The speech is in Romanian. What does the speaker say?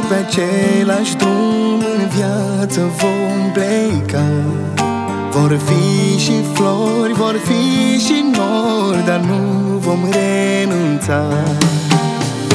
pe același drum în viață vom pleca. Vor fi și flori, vor fi și nori, dar nu vom renunța.